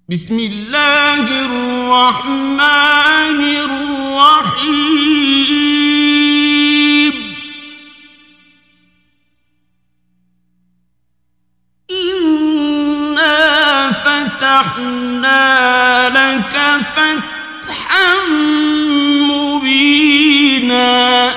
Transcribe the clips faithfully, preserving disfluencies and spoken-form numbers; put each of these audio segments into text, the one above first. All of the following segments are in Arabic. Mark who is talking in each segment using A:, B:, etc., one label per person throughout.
A: بسم الله الرحمن الرحيم. إنا فتحنا لك فتحا مبينا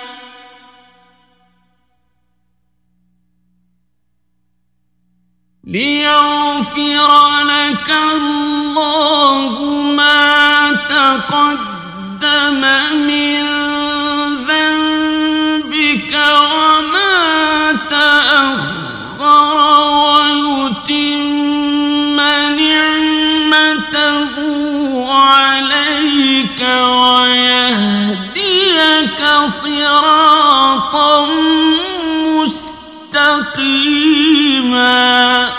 A: ليغفر لك الله ما تقدم من ذنبك وما تأخر ويتم نعمته عليك ويهديك صراطا مستقيما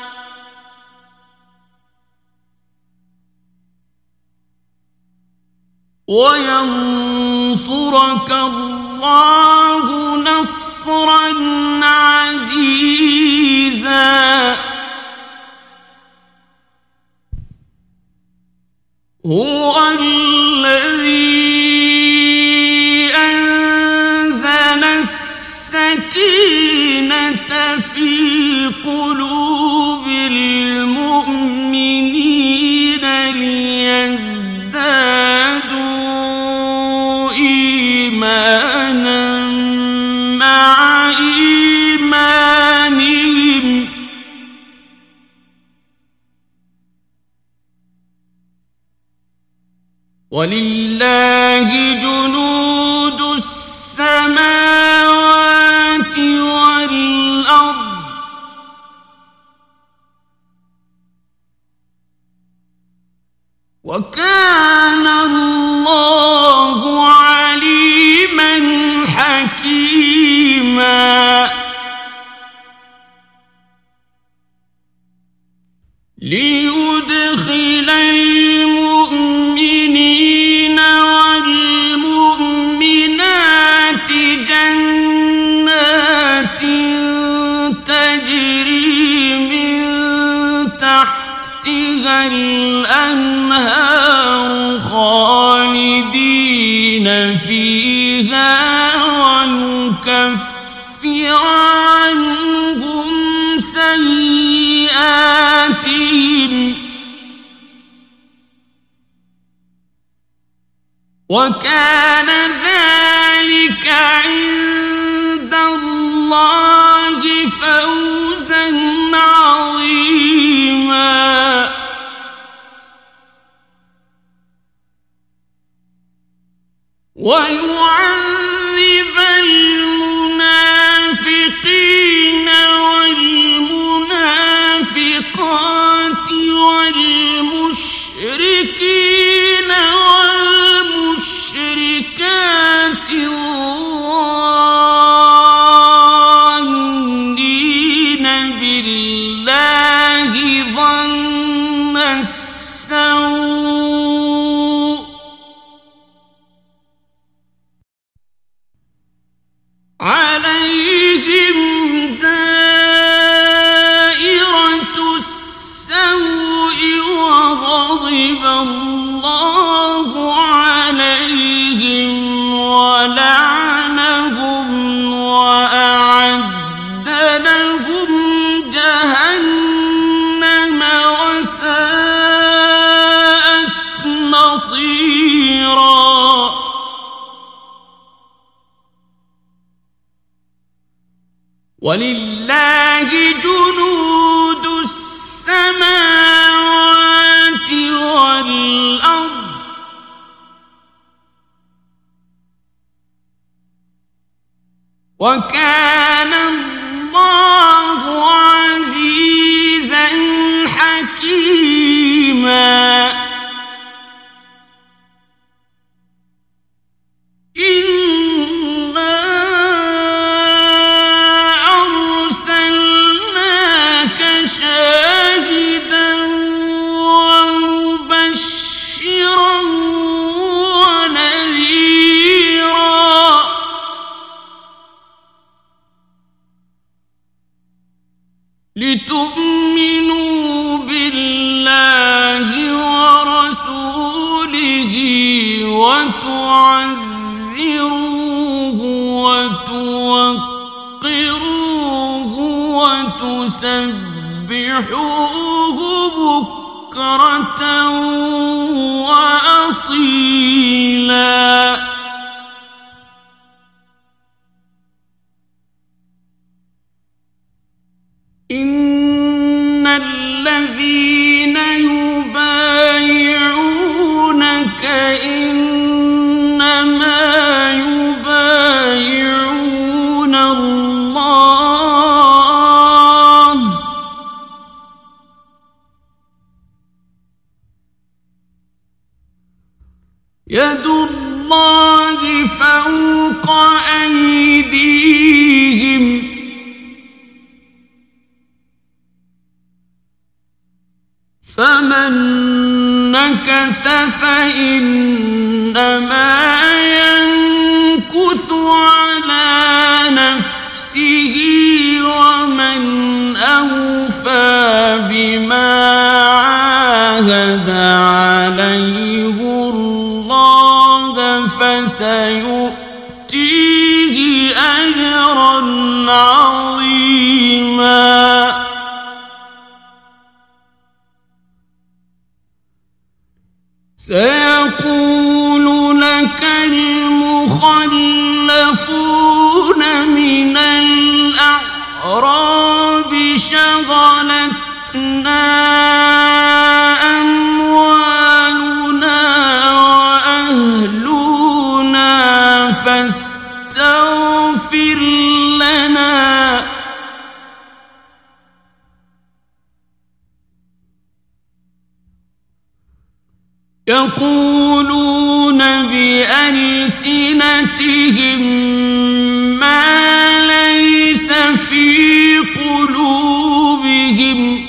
A: وينصرك الله نصرا عزيزا. هو الذي أنزل السكينة في قلوب المؤمنين ليزدادوا إيمانا مع إيمانهم ولله جنود السماوات والأرض وكان الله عليما حكيما. ليدخل المؤمنين والمؤمنات جنات تجري من تحتها الأنهار خالدين فيها ويكفر عنهم سيئاتهم وكان ذلك عند الله فوزا عظيما. ويعذب المنافقين والمنافقات والمشركين والمشركات الظانين بالله ظن السوء عليهم دائرة السوء وغضب الله عليهم ولعنهم وأعد لهم جهنم وساءت مصيرا. ولله جنود السماوات والأرض وكان الله عزيزا حكيما. وتعزروه وتوقروه وتسبحوه بكرة وأصيلا إن الذين يبايعونك إنما يبايعون الله يد الله فوق أيديهم فمن نكث فإنما ينكث على نفسه ومن أوفى بما عاهد عليه الله فسيؤتيه أجرا عظيما سيقول لك المخلفون من الأعراب شغلتنا أموالنا وأهلنا فاستغفر لنا يقولون بألسنتهم ما ليس في قلوبهم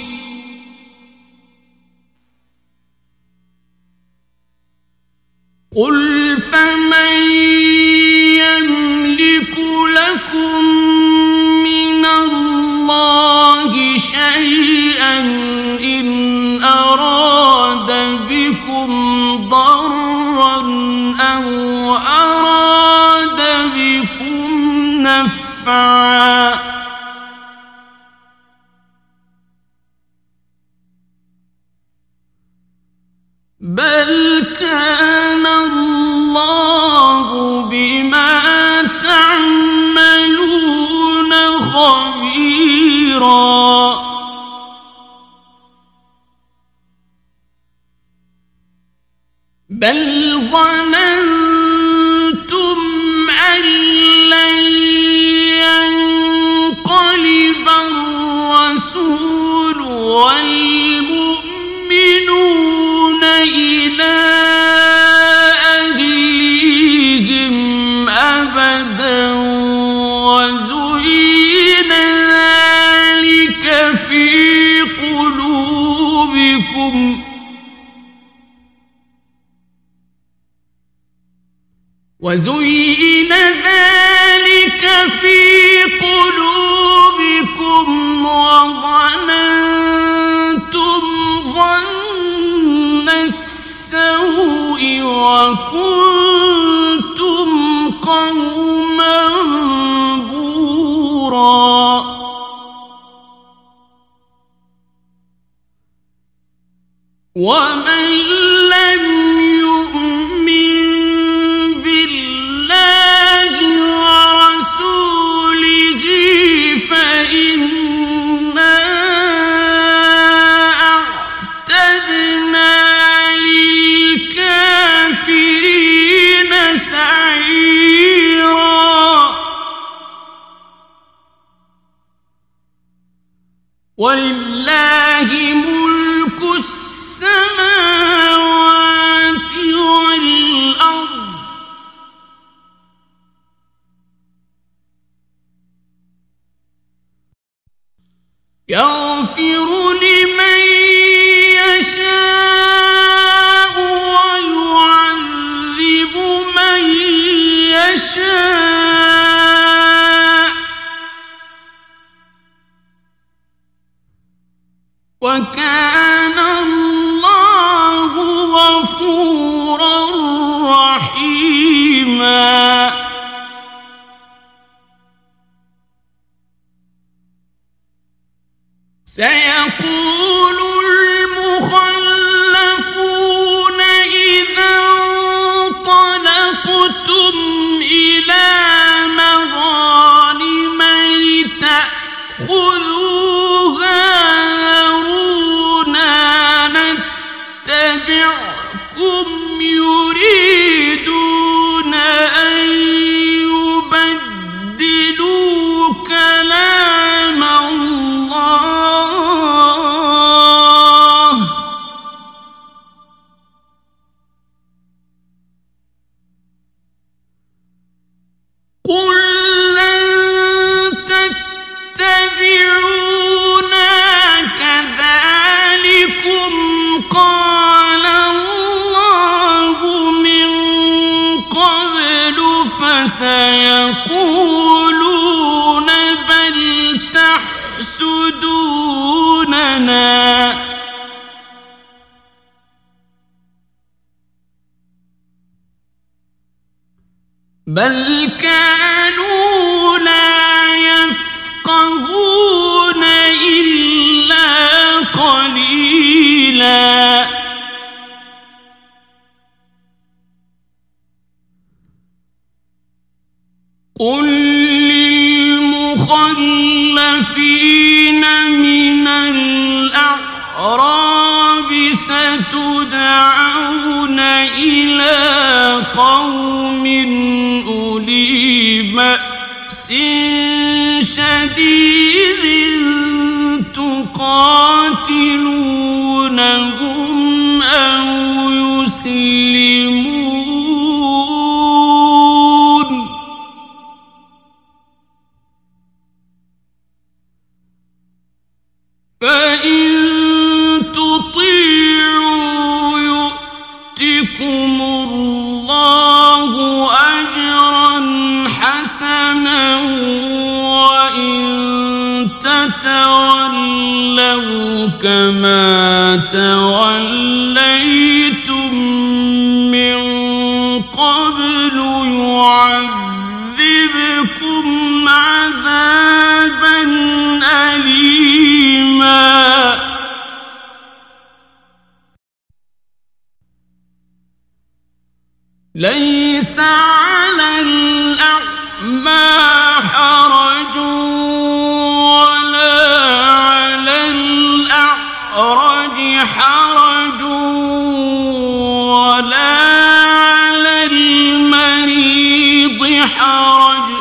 A: قل فمن يملك لكم من الله شيئا إن أراد بكم ضرا أو أراد بكم نفعا بل كان الله بما تعملون خبيرا بل ظننتم أن لن ينقلب الرسول والمؤمنون إلى أهليهم أبدا وزين ذلك في قلوبكم وزين ذلك في قلوبكم وظننتم ظن السوء وكنتم قوما بورا ومن لم يؤمن بالله ورسوله فإنا أعتدنا للكافرين سعيرا ولله ملك السماوات والأرض يغفر لمن يشاء ويعذب من يشاء يتبعكم يريدون أن يبدلوا كلام الله قل لن تتبعونا كذلكم قال الله من قبل فسيقولون بل تحسدوننا بل كانوا لا يفقهون إلا قليلا قل للمخلفين من الأعراب ستدعون إلى قوم أولي بأس شديد تقاتلونهم أو يسلمون فإن تطيعوا يؤتكم الله أجرا حسنا وإن تتولوا كما توليتم من قبل يعذبكم عذابا أليما ليس على الأعمى حرج ولا على الأعرج حرج ولا على المريض حرج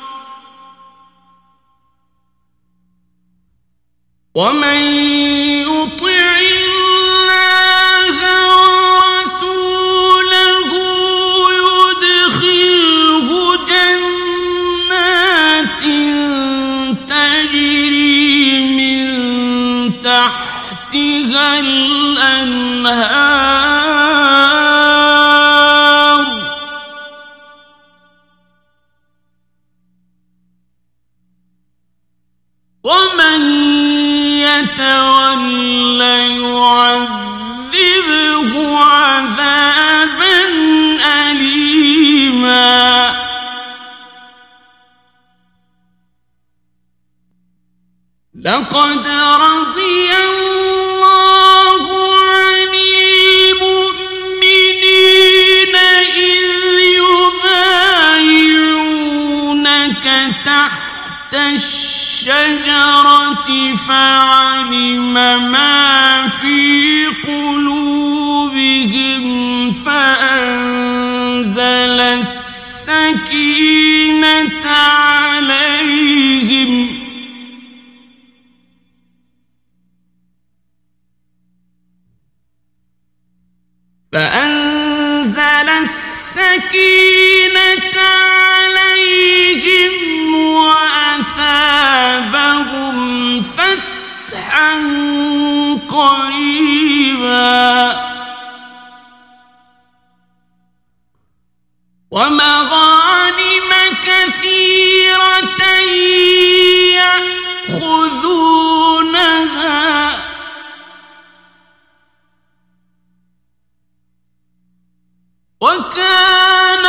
A: ومن يطع الله ورسوله يدخله جنات تجري من تحتها الأنهار ومن يتولى يعذبه عذابا أليما لقد رضي الله عن المؤمنين إذ يبايعونك تحت الشجرة فعلم ما في قلوبهم فأنزل السكينة عليهم فأنزل السكينة عليهم وأثابهم فتحا قريبا ومغانم كثيرة يأخذونها وكان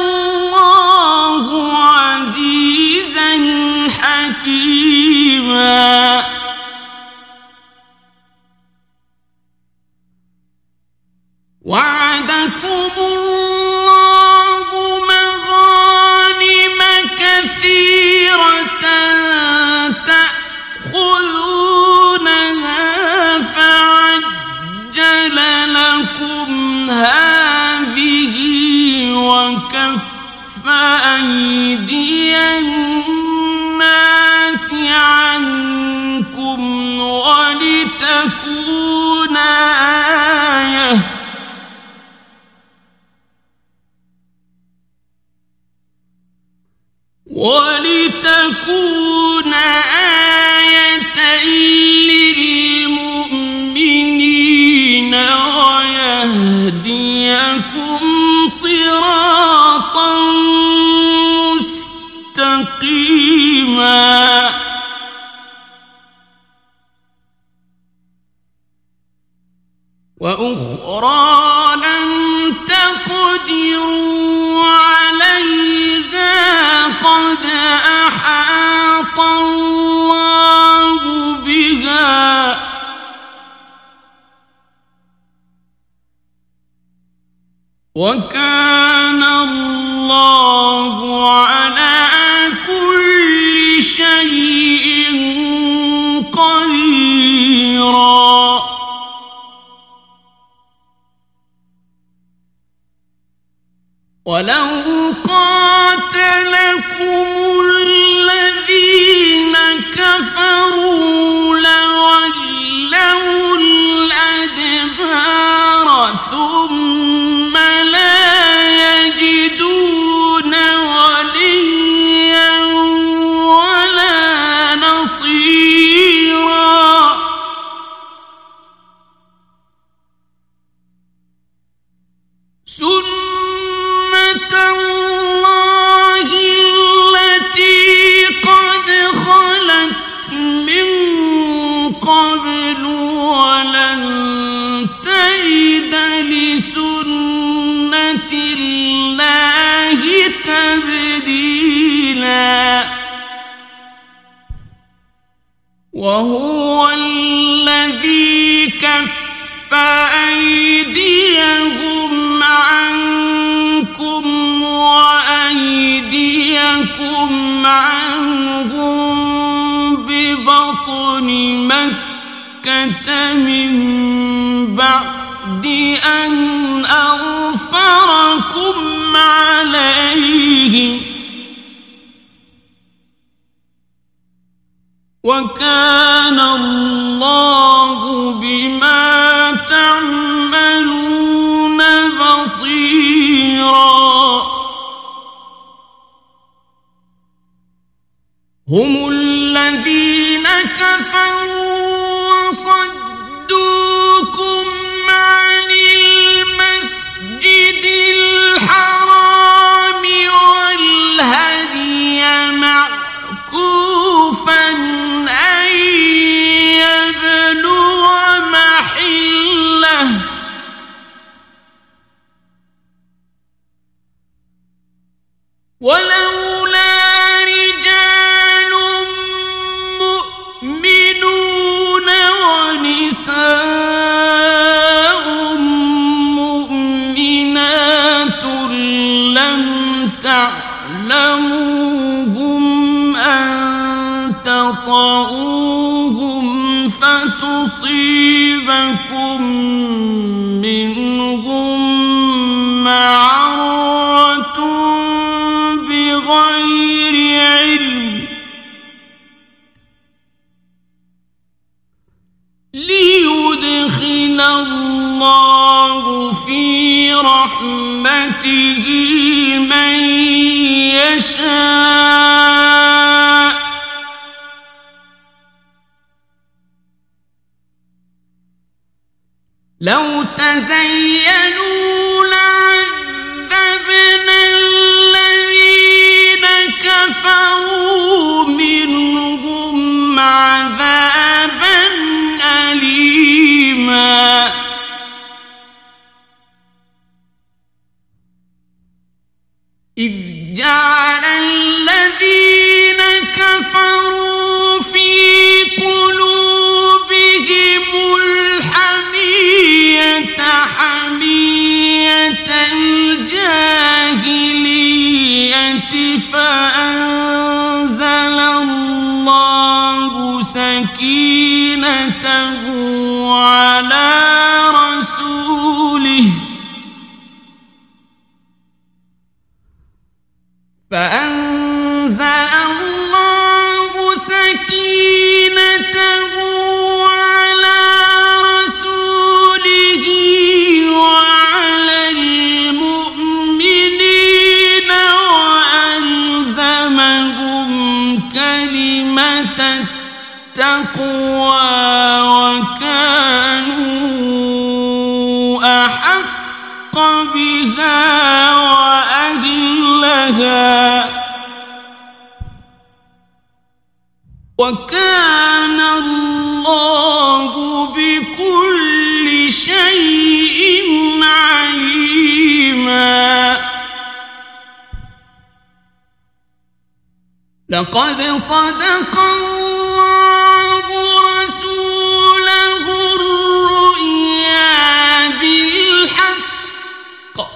A: الله عزيزا حكيما وعدكم الله مغانم كثيرة تأخذونها فعجل لكم هذه وكف أيدي الناس عنكم ولتكون آية ولتكون آية للمؤمنين ويهديكم صراطا مستقيما وأخرى لم تقدروا عليها قد أحاط الله بها وكان الله على كل شيء قديرا ولو قاتلكم الذين كفروا لولوا الأدبار ثم لا يجدون وليا ولا نصيرا سنة الله التي قد خلت من قبل ولن تجد لسنة الله تبديلا وهو الذي كف أيديهم عنكم وأيديكم عنهم ببطن مكة من بعد أن أظفركم عليهم وكان الله بما تعملون بصيرا هم الذين كفروا وصدوكم عن المسجد الحرام والهدي معكوفا أن يبلغ محله ولولا رجال مؤمنون ونساء مؤمنات لم تعلموهم أن تطؤوهم فتصيبكم منهم معرة بغير علم ليدخل الله في رحمته من يشاء لو تزينوا لعذبنا الذين كفروا منهم عذابا أليما إذ جعل الذين كفروا في قلوبهم الحمية حمية الجاهلية فأنزل الله سكينته على رسوله بها وأهلها وكان الله بكل شيء عليما. لقد صدق الله رسوله الرؤيا بالحق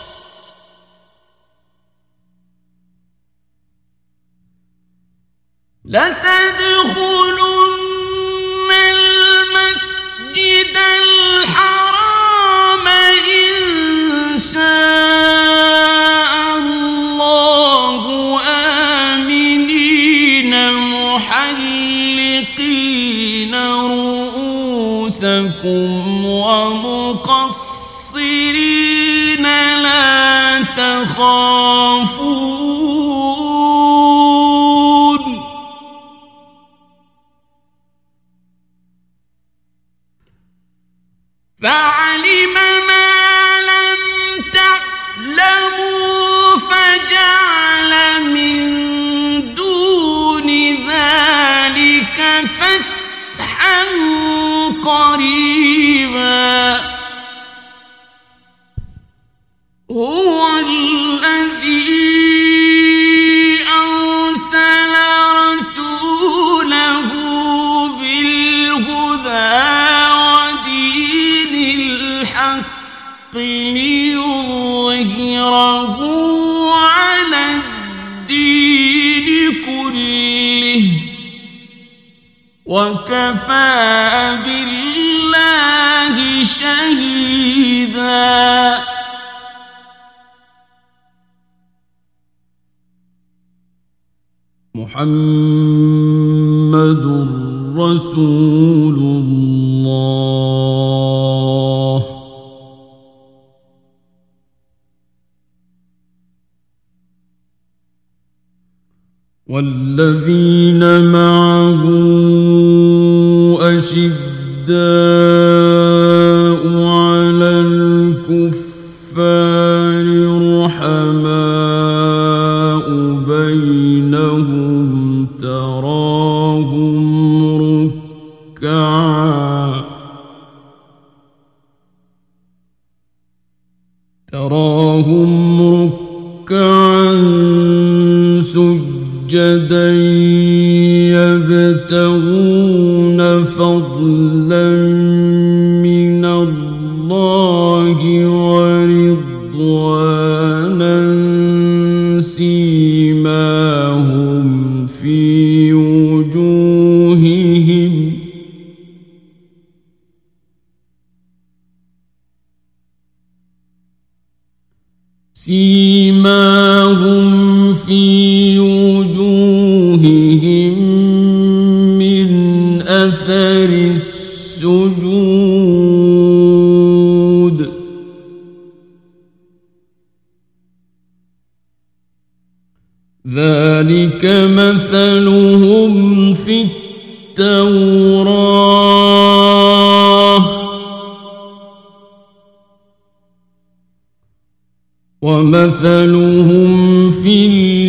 A: لتدخلن المسجد الحرام إن شاء الله آمنين محلقين رؤوسكم ومقصرين لا تخافون فعلم ما لم تعلموا فجعل من دون ذلك فتحا قريبا. هو الذي أرسل رسوله بالهدى ودين الحق ليظهره على الدين كله وكفى بالله شهيدا. محمد رسول الله والذين معه أشداء على الكفار رحماء بينهم تراهم ركعا تراهم ركعا سجدا يبتغون فضلا من الله ورضوانا سيماهم في وجوههم سيماهم في وجوههم من أثر السجود ذلك مثلهم في التوراة ومثلهم في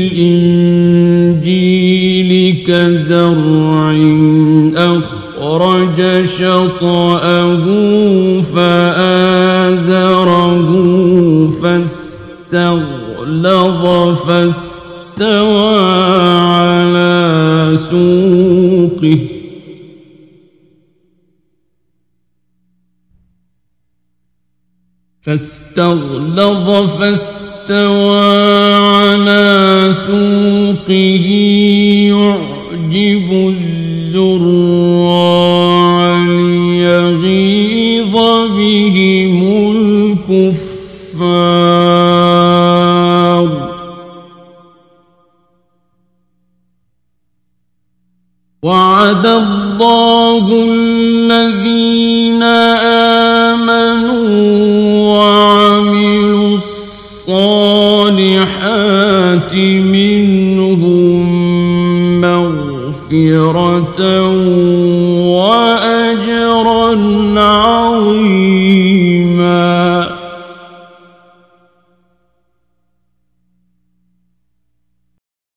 A: الإنجيل كزرع أخرج شطأه فآزره فاستغلظ فاستوى على سوقه فاستغلظ فاستوى على سوقه يعجب الزراع ليغيظ بهم الكفار وعد الله الذين آمنوا وعملوا الصالحات منهم مغفرة